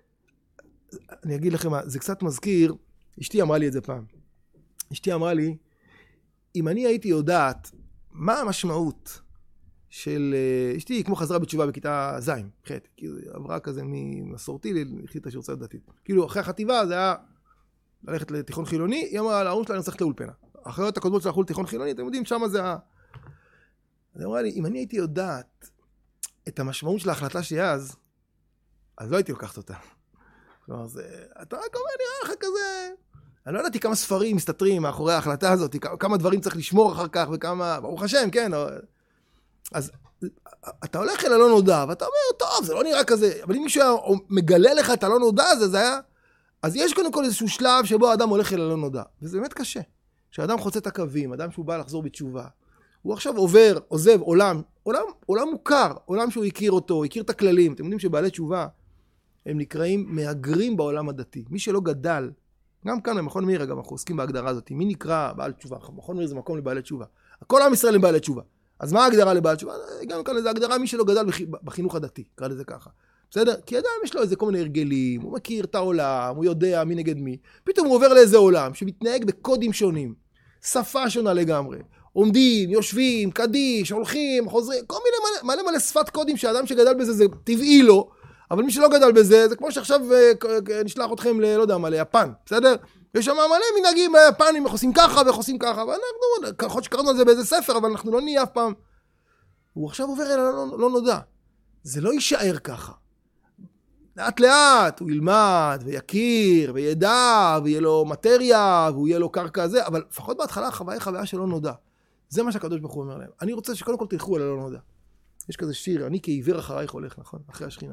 אני אגיד לכם, זה קצת מזכיר, אשתי אמרה לי את זה פעם. אשתי אמרה לי, אם אני הייתי יודעת מה המשמעות של אשתי, כמו חזרה בתשובה בכיתה ז', חטא, כאילו עברה כזה ממסורתי להחליטה שרוצה דתית. כאילו אחרי החטיבה זה היה ללכת לתיכון חילוני, היא אמרה להורים שלה אני צריך לאולפנה. אחריות הקודמות שלה הלכו לתיכון חילוני, אתם יודעים, שמה זה אז היא אמרה לי, אם אני הייתי יודעת את המשמעות של ההחלטה שהיא אז לא הייתי לוקחת אותה. כלומר, אתה רק אומר, נראה לך כזה, אני לא ידעתי כמה ספרים מסתתרים מאחורי ההחלטה הזאת, כמה דברים צריך לשמור אחר כך, וכמה, ברוך השם, כן, אז אתה הולך אל הלא נודע, ואתה אומר, טוב, זה לא נראה כזה, אבל אם מישהו מגלה לך את הלא נודע הזה, זה היה, אז יש קודם כל איזשהו שלב שבו האדם הולך אל הלא נודע, וזה באמת קשה. כשאדם חוצה את הקווים, אדם שהוא בא לחזור בתשובה, הוא עכשיו עוזב עולם מוכר, עולם שהוא הכיר אותו, הכיר את הכללים. אתם יודעים שבעלי תשובה, הם נקראים מהגרים בעולם הדתי. מי שלא גדל, גם כאן במכון מאיר, אגב, אנחנו עוסקים בהגדרה הזאת, מי נקרא בעל תשובה? מכון מאיר זה מקום לבעלי תשובה. כל עם ישראל הם בעלי תשובה. אז מה ההגדרה לבעל תשובה? גם כאן זה הגדרה מי שלא גדל בחינוך הדתי, קרא לזה ככה. בסדר? כי אדם יש לו איזה כל מיני הרגלים, הוא מכיר את העולם, הוא יודע מי נגד מי. פתאום הוא עובר לאיזה עולם שמתנהג בקודים שונים, שפה שונה לגמרי. עומדים, יושבים, קדיש, הולכים, חוזרים, כל מיני מלא שפת קודים שאדם שגדל בזה זה טבעי לו, אבל מי שלא גדל בזה, זה כמו שעכשיו נשלח אתכם לא יודע מה, ליפן, בסדר? יש שם מלא מנהגים ביפנים, עושים ככה ועושים ככה, ואנחנו, ככל שקראנו על זה באיזה ספר, אבל אנחנו לא נהיה אף פעם. הוא עכשיו עובר אל לא נודע. זה לא יישאר ככה. לאט לאט הוא ילמד ויכיר וידע, ויהיה לו מטריה, והוא יהיה לו קרקע הזה, אבל לפחות בהתחלה החוויה שלא נודע. זה מה שהקדוש ברוך הוא אומר להם. אני רוצה שקודם כל תלכו אל הלא נודע. יש כזה שיר, אני כעיוור אחרייך הולך, נכון? אחרי השכינה.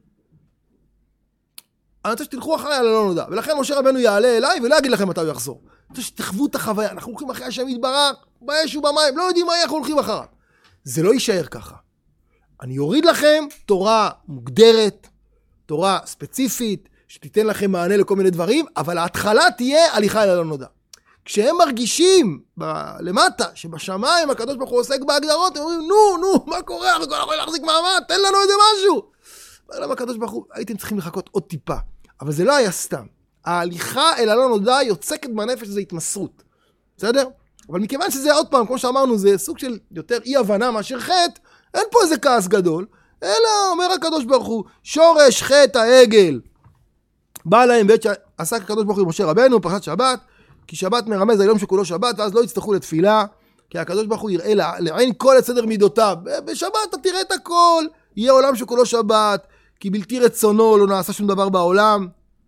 אני רוצה שתלכו אחריי על הלא נודע, ולכן משה רבנו יעלה אליי ולא יגיד לכם מתי הוא יחזור. אני רוצה שתחוו את החוויה, אנחנו הולכים אחרי השם יתברך, באש ובמים, לא יודעים מה אנחנו הולכים אחריו. זה לא יישאר ככה. אני אוריד לכם תורה מוגדרת, תורה ספציפית, שתיתן לכם מענה לכל מיני דברים, אבל ההתחלה תהיה הליכה אל הלא נודע. כשהם מרגישים למטה, שבשמיים הקדוש ברוך הוא עוסק בהגדרות, הם אומרים, נו, מה קורה? אנחנו יכולים להחזיק מעמד, תן לנו איזה משהו. למה הקדוש ברוך הוא, הייתם צריכים לחכות עוד טיפה. אבל זה לא היה סתם. ההליכה אל הלא נודע יוצקת בנפש, זה התמסרות. בסדר? אבל מכיוון שזה עוד פעם, כמו שאמרנו, זה סוג של יותר אי הבנה מאשר חטא, אין פה איזה כעס גדול, אלא אומר הקדוש ברוך הוא, שורש חטא העגל. בא להם בעת שעסק הקדוש ברוך הוא עם משה רבנו, פרשת שבת, כי שבת מרמז על יום שכולו שבת, ואז לא יצטרכו לתפילה, כי הקדוש ברוך הוא יראה לעין כל את סדר מידותיו. בשבת אתה תראה את הכל, יהיה עולם שכולו שבת, כי בלתי רצונו לא נעשה שום דבר בעולם.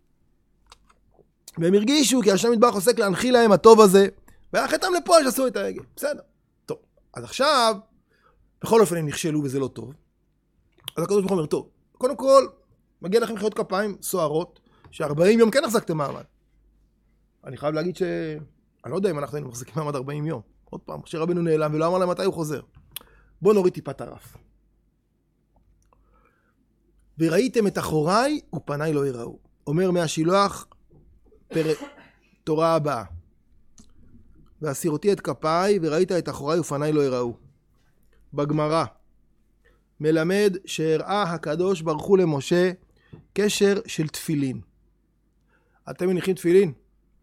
והם הרגישו כי השם יתברך עוסק להנחיל להם הטוב הזה, והיה חטאם לפועל שעשו את העגל. בסדר. טוב. אז עכשיו, בכל אופן הם נכשלו וזה לא טוב. אז הקדוש ברוך הוא אומר, טוב, קודם כל, מגיע לכם מחיאות כפיים סוערות, ש40 יום כן החזקתם מעמד. אני חייב להגיד אני לא יודע אם אנחנו היינו מחזיקים מעמד 40 יום. עוד פעם, שרבנו נעלם ולא אמר להם מתי הוא חוזר. בואו נוריד טיפת הרף. וראיתם את אחוריי ופניי לא יראו. אומר מהשילוח, תורה הבאה. והסירותי את כפיי וראית את אחוריי ופניי לא יראו. בגמרא מלמד שהראה הקדוש ברוך הוא למשה קשר של תפילין. אתם מניחים תפילין?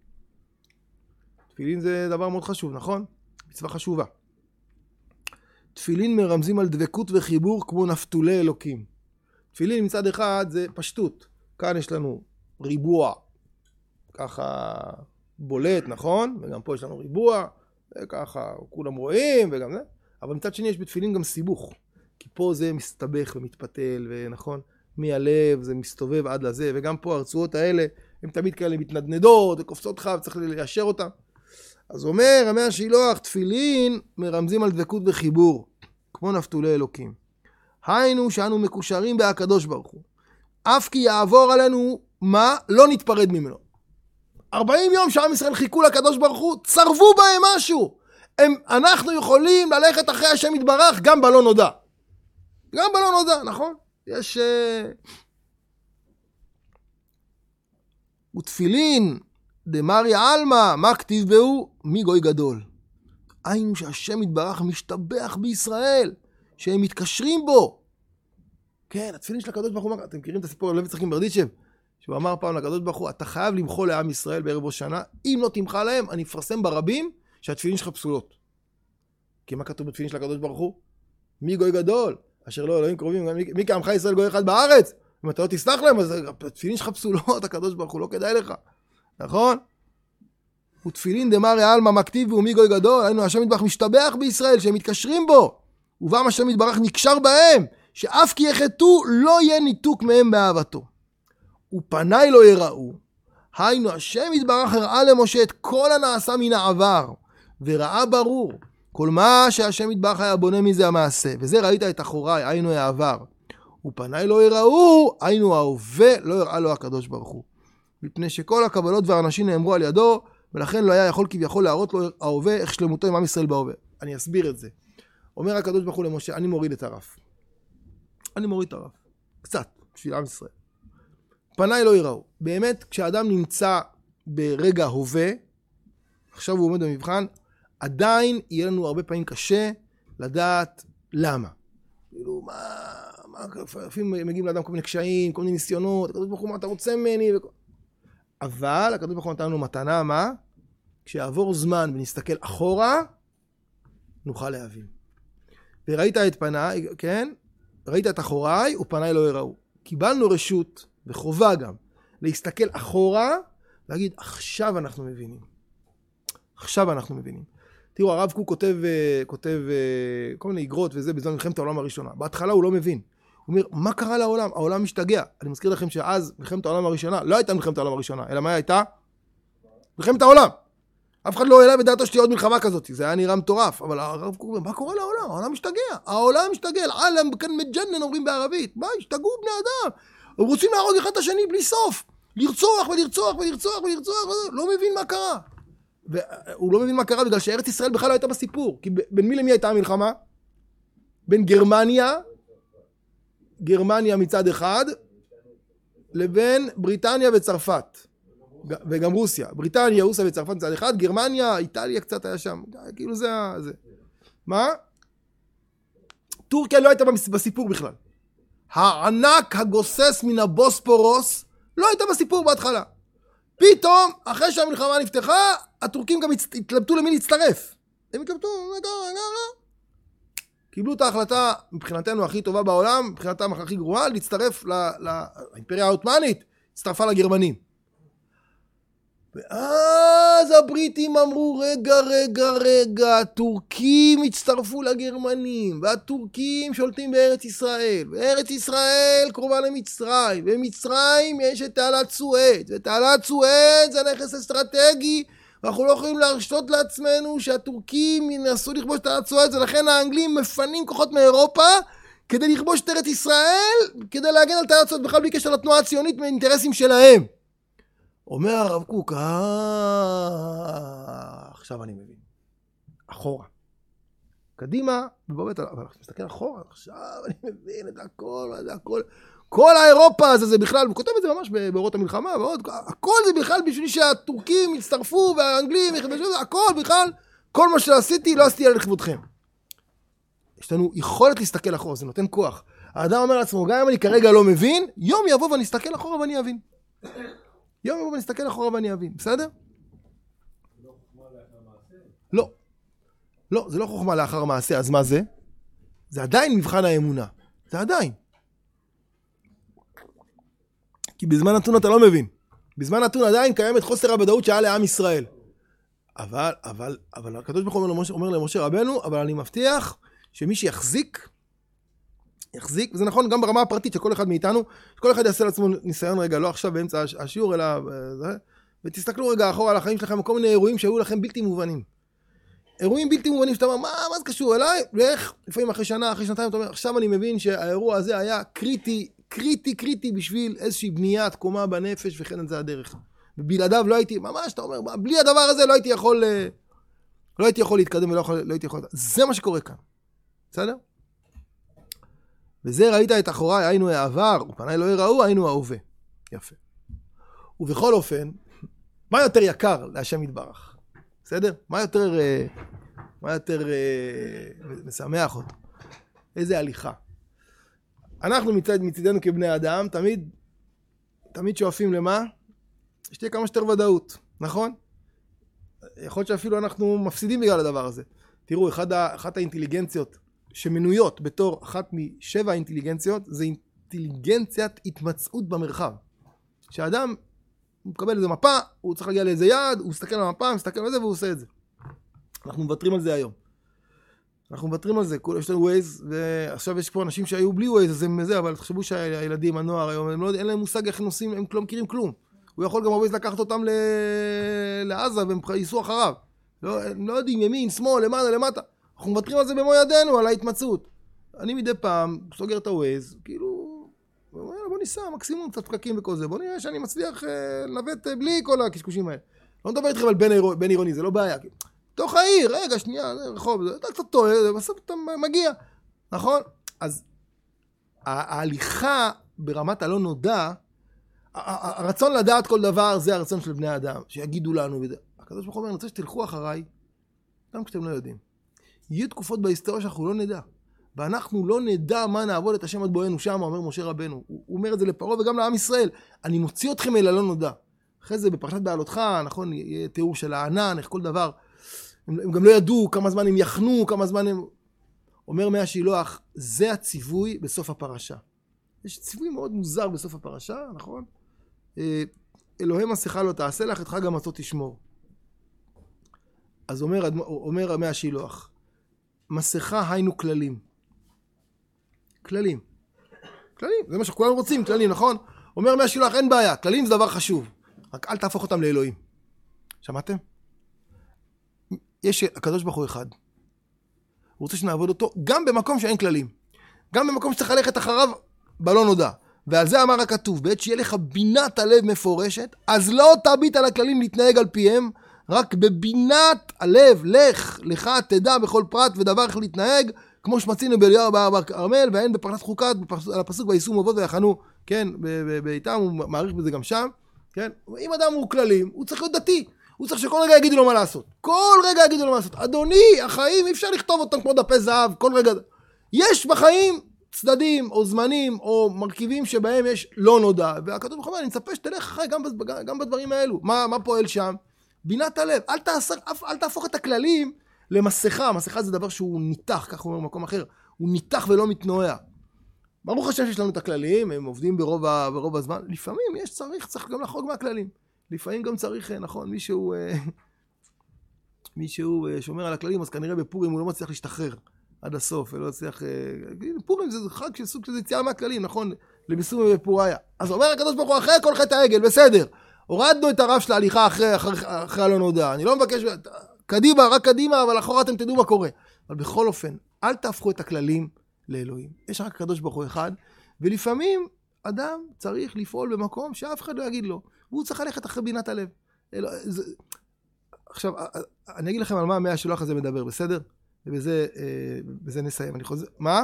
תפילין זה דבר מאוד חשוב, נכון? מצווה חשובה. תפילין מרמזים על דבקות וחיבור כמו נפתולי אלוקים. תפילין מצד אחד זה פשטות. כאן יש לנו ריבוע, ככה בולט, נכון? וגם פה יש לנו ריבוע, וככה כולם רואים וגם זה. אבל מצד שני יש בתפילין גם סיבוך. כי פה זה מסתבך ומתפתל, ונכון, מהלב זה מסתובב עד לזה, וגם פה הרצועות האלה, הן תמיד כאלה מתנדנדות, וקופצות לך, וצריך ליישר אותן. אז אומר, רבי השילוח, תפילין מרמזים על דבקות וחיבור, כמו נפתולי אלוקים. היינו שאנו מקושרים בהקדוש ברוך הוא. אף כי יעבור עלינו מה לא נתפרד ממנו. 40 יום שעם ישראל חיכו לקדוש ברוך הוא, צרבו בהם משהו. אנחנו יכולים ללכת אחרי השם יתברך גם בלא נודע. גם בלא נודע, נכון? יש... ותפילין דמרי אלמה, מה כתיב בהו? מי גוי גדול. היינו שהשם יתברך משתבח בישראל, שהם מתקשרים בו. כן, התפילין של הקדוש ברוך הוא, אתם מכירים את הסיפור על לוי יצחק מברדיצ'ב, שהוא אמר פעם לקדוש ברוך הוא, אתה חייב למחול לעם ישראל בערב ראש שנה, אם לא תמחה להם, אני אפרסם ברבים שהתפילין שלך פסולות. כי מה כתוב בתפילין של הקדוש ברוך הוא? מי גוי גדול? אשר לא אלוהים קרובים, מי כעמך ישראל גוי אחד בארץ? אם אתה לא תסלח להם, אז התפילין שלך פסולות, הקדוש ברוך הוא, לא כדאי לך. נכון? ותפילין דמרי אלמה מכתיב והוא מי גוי גדול, היינו השם יתברך משתבח בישראל, שהם מתקשרים בו. ובם השם יתברך נקשר בהם, שאף כי יחטאו לא יהיה ניתוק מהם באהבתו. ופניי לא יראו, היינו השם יתברך הראה למשה את כל הנעשה מן העבר, וראה ברור, כל מה שהשם יתברך היה בונה מזה המעשה, וזה ראית את אחוריי, היינו העבר. ופניי לא יראו, היינו ההווה, לא יראה לו הקדוש ברוך הוא. מפני שכל הקבלות והאנשים נאמרו על ידו, ולכן לא היה יכול כביכול להראות לו ההווה, איך שלמותו עם עם ישראל בהווה. אני אסביר את זה. אומר הקדוש ברוך הוא למשה, אני מוריד את הרף. אני מוריד את הרף. קצת, בשביל עם ישראל. פניי לא יראו. באמת, כשאדם נמצא ברגע הווה, עכשיו הוא עומד במבחן, עדיין יהיה לנו הרבה פעמים קשה לדעת למה. כאילו, לפעמים מגיעים לאדם כל מיני קשיים, כל מיני ניסיונות, הקדוש ברוך הוא, מה אתה רוצה ממני? אבל הקדוש ברוך הוא נתן לנו מתנה, מה? כשיעבור זמן ונסתכל אחורה, נוכל להבין. וראית את פניי, כן? ראית את אחוריי ופניי לא יראו. קיבלנו רשות וחובה גם להסתכל אחורה, להגיד, עכשיו אנחנו מבינים. עכשיו אנחנו מבינים. תראו, הרב קוק כותב כל מיני איגרות וזה בזמן מלחמת העולם הראשונה. בהתחלה הוא לא מבין. הוא אומר, מה קרה לעולם? העולם משתגע. אני מזכיר לכם שאז מלחמת העולם הראשונה, לא הייתה מלחמת העולם הראשונה, אלא מה הייתה? מלחמת העולם. אף אחד לא העלה בדעתו שתהיה עוד מלחמה כזאת. זה היה נראה מטורף. אבל הרב קוק אומר, מה קורה לעולם? העולם משתגע. העולם משתגע. העולם כאן מג'נן אומרים בערבית. מה? השתגעו בני אדם. הם רוצים להרוג אחד את השני בלי סוף. לרצוח ולרצוח ולרצוח ולרצוח. לא מבין מה קרה. והוא לא מבין מה קרה בגלל שארץ ישראל בכלל לא הייתה בסיפור. כי בין מי למי הייתה המלחמה? בין גרמניה מצד אחד, לבין בריטניה וצרפת. וגם רוסיה. בריטניה, רוסיה וצרפת מצד אחד, גרמניה, איטליה קצת היה שם. כאילו זה. מה? טורקיה לא הייתה בסיפור בכלל. הענק הגוסס מן הבוספורוס לא הייתה בסיפור בהתחלה. פתאום, אחרי שהמלחמה נפתחה, הטורקים גם התלבטו למי להצטרף. הם התלבטו, קיבלו את ההחלטה מבחינתנו הכי טובה בעולם, מבחינתם הכי גרועה, להצטרף לאימפריה העות'מאנית, הצטרפה לגרמנים. ואז הבריטים אמרו, רגע, הטורקים הצטרפו לגרמנים, והטורקים שולטים בארץ ישראל, וארץ ישראל קרובה למצרים, ומצרים יש את תעלת סואץ, ותעלת סואץ זה נכס אסטרטגי, ואנחנו לא יכולים להרשות לעצמנו שהטורקים ינסו לכבוש את הרצועה, ולכן האנגלים מפנים כוחות מאירופה, כדי לכבוש את ארץ ישראל, כדי להגן על הארצות, בכלל בלי קשר לתנועה הציונית מהאינטרסים שלהם. אומר הרב קוק, עכשיו אני מבין. אחורה. קדימה, ובאמת, אבל אנחנו מסתכל אחורה, עכשיו אני מבין את הכל, זה הכל. כל האירופה הזה, זה בכלל, הוא כותב את זה ממש באורות המלחמה, ועוד, הכל זה בכלל בשביל שהטורקים יצטרפו, והאנגלים יחבשו, הכל בכלל, כל מה שעשיתי, לא עשיתי על לכבודכם. יש לנו יכולת להסתכל אחורה, זה נותן כוח. האדם אומר לעצמו, גם אם אני כרגע לא מבין, יום יבוא ואני אסתכל אחורה ואני אבין. יום יבוא ואני אסתכל אחורה ואני אבין, בסדר? לא. לא, זה לא חוכמה לאחר מעשה, אז מה זה? זה עדיין מבחן האמונה. זה עדיין. כי בזמן נתון אתה לא מבין. בזמן נתון עדיין קיימת חוסר הוודאות שהיה לעם ישראל. אבל הקדוש ברוך הוא אומר למשה רבנו, אבל אני מבטיח שמי שיחזיק, וזה נכון גם ברמה הפרטית שכל אחד מאיתנו, שכל אחד יעשה לעצמו ניסיון רגע, לא עכשיו באמצע השיעור, אלא ותסתכלו רגע אחורה על החיים שלכם, כל מיני אירועים שהיו לכם בלתי מובנים. אירועים בלתי מובנים שאתה אומר, מה זה קשור אליי? ואיך, לפעמים אחרי שנה, אחרי שנתיים, אתה אומר, עכשיו אני מבין שהאירוע הזה היה קריטי בשביל איזושהי בניית קומה בנפש, וכן זה הדרך. ובלעדיו לא הייתי, ממש, אתה אומר, בלי הדבר הזה לא הייתי יכול להתקדם ולא הייתי יכול... זה מה שקורה כאן. בסדר? וזה ראית את אחוריי, היינו העבר, ופניי לא יראו, היינו ההווה. יפה. ובכל אופן, מה יותר יקר להשם יתברך? בסדר? מה יותר משמח אותו? איזה הליכה. אנחנו מצדנו כבני אדם, תמיד שואפים למה? שתהיה כמה שיותר ודאות, נכון? יכול להיות שאפילו אנחנו מפסידים בגלל הדבר הזה. תראו, אחת האינטליגנציות שמנויות בתור אחת משבע האינטליגנציות, זה אינטליגנציית התמצאות במרחב. שהאדם מקבל איזה מפה, הוא צריך להגיע לאיזה יעד, הוא מסתכל על המפה, מסתכל על זה והוא עושה את זה. אנחנו מוותרים על זה היום. אנחנו מוותרים על זה, יש לנו ווייז, ועכשיו יש פה אנשים שהיו בלי ווייז, אז הם זה, אבל תחשבו שהילדים, הנוער היום, אין להם מושג איך הם נוסעים, הם לא מכירים כלום. הוא יכול גם ווייז לקחת אותם לעזה, והם ייסעו אחריו. הם לא יודעים, ימין, שמאל, למעלה, למטה. אנחנו מוותרים על זה במו ידינו, על ההתמצאות. אני מדי פעם סוגר את הווייז, כאילו, בוא ניסע, מקסימום קצת פקקים וכל זה, בוא נראה שאני מצליח לנווט בלי כל הקשקושים האלה. לא מדבר איתכם על בין עירוני, זה לא בעיה. תוך העיר, רגע, שנייה, רחוב, אתה קצת טועה, בסוף אתה מגיע. נכון? אז ההליכה ברמת הלא נודע, הרצון לדעת כל דבר, זה הרצון של בני האדם, שיגידו לנו. הקדוש ברוך הוא אומר, אני רוצה שתלכו אחריי, גם כשאתם לא יודעים. יהיו תקופות בהיסטוריה שאנחנו לא נדע. ואנחנו לא נדע מה נעבוד את השם עד בואנו שם, אומר משה רבנו. הוא אומר את זה לפרעה וגם לעם ישראל. אני מוציא אתכם אל הלא נודע. אחרי זה בפרשת בעלותך, נכון, יהיה תיאור של הענן, איך כל דבר. הם גם לא ידעו כמה זמן הם יחנו, כמה זמן הם... אומר מהשילוח, זה הציווי בסוף הפרשה. יש ציווי מאוד מוזר בסוף הפרשה, נכון? אלוהי מסכה לא תעשה לך, את חג המצות תשמור. אז אומר מהשילוח, מסכה היינו כללים. כללים. זה מה שכולנו רוצים, כללים, נכון? אומר מהשילוח, אין בעיה, כללים זה דבר חשוב. רק אל תהפוך אותם לאלוהים. שמעתם? יש הקדוש ברוך הוא אחד. הוא רוצה שנעבוד אותו גם במקום שאין כללים. גם במקום שצריך ללכת אחריו בלא נודע. ועל זה אמר הכתוב, בעת שיהיה לך בינת הלב מפורשת, אז לא תביט על הכללים להתנהג על פיהם, רק בבינת הלב, לך תדע בכל פרט ודבר איך להתנהג, כמו שמצינו באליהו בהר כרמל, והן בפרשת חוקת, על הפסוק ויישאו אבות ויחנו, כן, באיתם, הוא מעריך בזה גם שם, כן? אם אדם הוא כללים, הוא צריך להיות דתי. הוא צריך שכל רגע יגידו לו מה לעשות. כל רגע יגידו לו מה לעשות. אדוני, החיים, אי אפשר לכתוב אותם כמו דפי זהב, כל רגע. יש בחיים צדדים או זמנים או מרכיבים שבהם יש לא נודע. והכתוב ברוך הוא אומר, אני מצפה שתלך אחרי גם בדברים האלו. מה פועל שם? בינת הלב. אל תהפוך את הכללים למסכה. מסכה זה דבר שהוא ניתח, כך הוא אומר במקום אחר. הוא ניתח ולא מתנועע. ברוך השם שיש לנו את הכללים, הם עובדים ברוב הזמן. לפעמים צריך גם לחרוג מהכללים. לפעמים גם צריך, נכון, מישהו שומר על הכללים, אז כנראה בפורים הוא לא מצליח להשתחרר עד הסוף, ולא מצליח... פורים זה חג של סוג של יציאה מהכללים, נכון? לביסום ובפוריה. אז אומר הקדוש ברוך הוא אחרי כל חטא העגל, בסדר. הורדנו את הרף של ההליכה אחרי הלא נודע. אני לא מבקש, קדימה, רק קדימה, אבל אחורה אתם תדעו מה קורה. אבל בכל אופן, אל תהפכו את הכללים לאלוהים. יש רק הקדוש ברוך הוא אחד, ולפעמים אדם צריך לפעול במקום שאף אחד לא יגיד לו. והוא צריך ללכת אחרי בינת הלב. עכשיו, אני אגיד לכם על מה המאה השילוח הזה מדבר, בסדר? ובזה נסיים. אני חוזר, מה?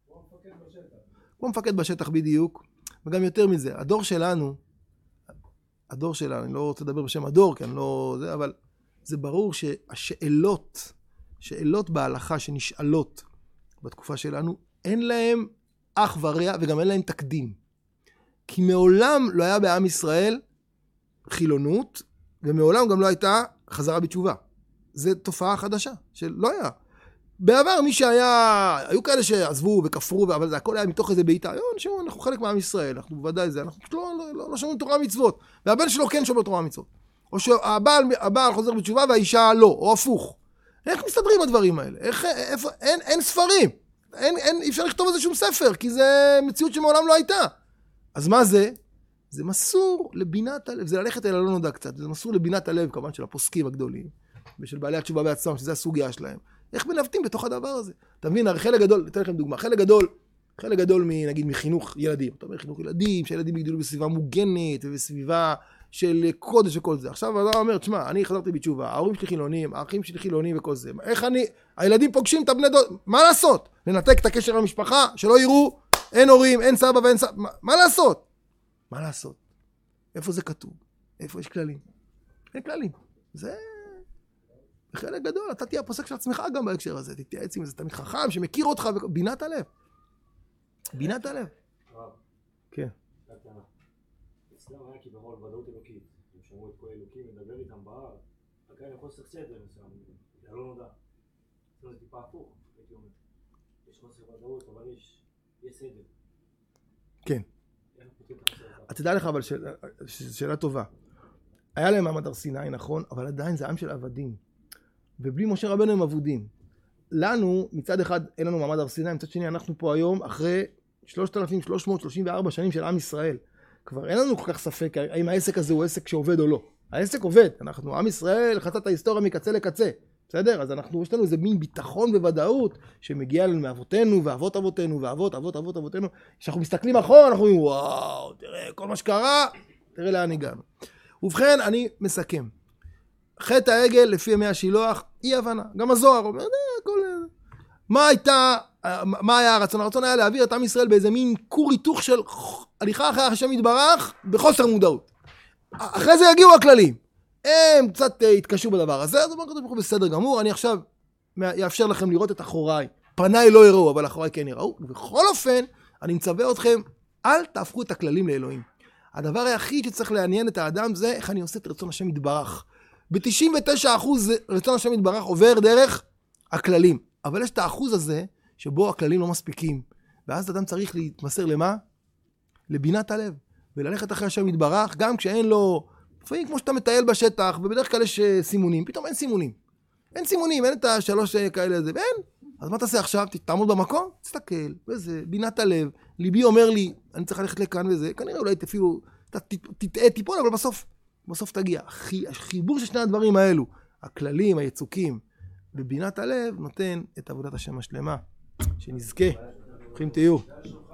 כמו מפקד בשטח בדיוק, וגם יותר מזה. הדור שלנו, אני לא רוצה לדבר בשם הדור, כי אני לא זה, אבל זה ברור שהשאלות, שאלות בהלכה שנשאלות בתקופה שלנו, אין להם אח ורע וגם אין להם תקדים. כי מעולם לא היה בעם ישראל חילונות, ומעולם גם לא הייתה חזרה בתשובה. זו תופעה חדשה, שלא היה. בעבר מי היו כאלה שעזבו וכפרו, אבל זה הכל היה מתוך איזה בעיטה. אנחנו חלק מעם ישראל, אנחנו בוודאי זה, אנחנו לא שומעים תורה מצוות. והבן שלו כן שומע תורה מצוות. או שהבעל חוזר בתשובה והאישה לא, או הפוך. איך מסתדרים הדברים האלה? אין ספרים. אי אפשר לכתוב על זה שום ספר, כי זה מציאות שמעולם לא הייתה. אז מה זה? זה מסור לבינת הלב, זה ללכת אל הלא נודע קצת, זה מסור לבינת הלב, כמובן של הפוסקים הגדולים, ושל בעלי התשובה בעצמם, שזה הסוגיה שלהם. איך מנווטים בתוך הדבר הזה? אתה מבין, הרי חלק גדול, אתן לכם דוגמה, חלק גדול נגיד מחינוך ילדים, אתה אומר חינוך ילדים, שילדים יגדלו בסביבה מוגנת, ובסביבה של קודש וכל זה. עכשיו אתה אומר, תשמע, אני חזרתי בתשובה, ההורים שלי חילונים, האחים שלי חילונים וכל זה. איך הילדים פוגשים את הבני דוד, מה לעשות? לנתק את הקשר למשפחה, שלא יראו, אין הורים, אין סבא ואין סבא, מה לעשות? מה לעשות? איפה זה כתוב? איפה יש כללים? אין כללים. זה חלק גדול. אתה תהיה הפוסק של עצמך גם בהקשר הזה. תתייעץ עם איזה תמיד חכם שמכיר אותך. בינת הלב. בינת הלב. כן. אצלם היה כביכול ודאות אלוקית. הם שמעו את כל אלוקים, מדבר איתם בהר. רק היה חוסר סדר מסוים. זה לא נודע. זה טיפה הפוך. הייתי אומר. יש חוסר ודאות, אבל יש סדר. כן. תדע לך, אבל שאלה טובה. היה להם מעמד הר סיני, נכון, אבל עדיין זה עם של עבדים. ובלי משה רבנו הם עבודים. לנו, מצד אחד, אין לנו מעמד הר סיני, מצד שני, אנחנו פה היום אחרי 3,334 שנים של עם ישראל. כבר אין לנו כל כך ספק האם העסק הזה הוא עסק שעובד או לא. העסק עובד. אנחנו, עם ישראל, חצה את ההיסטוריה מקצה לקצה. בסדר? אז יש לנו איזה מין ביטחון וודאות שמגיע לנו מאבותינו ואבות אבותינו ואבות אבות אבות אבותינו. כשאנחנו מסתכלים אחורה, אנחנו אומרים, וואו, תראה, כל מה שקרה, תראה לאן הגענו. ובכן, אני מסכם. חטא העגל לפי ימי השילוח, אי הבנה. גם הזוהר אומר, הכל... מה היה הרצון? הרצון היה להעביר את עם ישראל באיזה מין כור היתוך של הליכה אחרי השם יתברך בחוסר מודעות. אחרי זה יגיעו הכללים. הם קצת התקשו בדבר הזה, אז אמרו, בסדר גמור, אני עכשיו יאפשר לכם לראות את אחוריי. פניי לא יראו, אבל אחוריי כן יראו. ובכל אופן, אני מצווה אתכם, אל תהפכו את הכללים לאלוהים. הדבר היחיד שצריך לעניין את האדם זה איך אני עושה את רצון השם יתברך. ב-99% רצון השם יתברך עובר דרך הכללים. אבל יש את האחוז הזה שבו הכללים לא מספיקים. ואז האדם צריך להתמסר למה? לבינת הלב. וללכת אחרי השם יתברך, גם כשאין לו... לפעמים כמו שאתה מטייל בשטח, ובדרך כלל יש סימונים, פתאום אין סימונים. אין סימונים, אין את השלוש כאלה הזה, ואין. אז מה תעשה עכשיו? תעמוד במקום, תסתכל, וזה, בינת הלב. ליבי אומר לי, אני צריך ללכת לכאן וזה, כנראה אולי אפילו, תטעה טיפול, אבל בסוף תגיע. החיבור של שני הדברים האלו, הכללים, היצוקים, בבינת הלב, נותן את עבודת השם השלמה, שנזכה. ברוכים תהיו.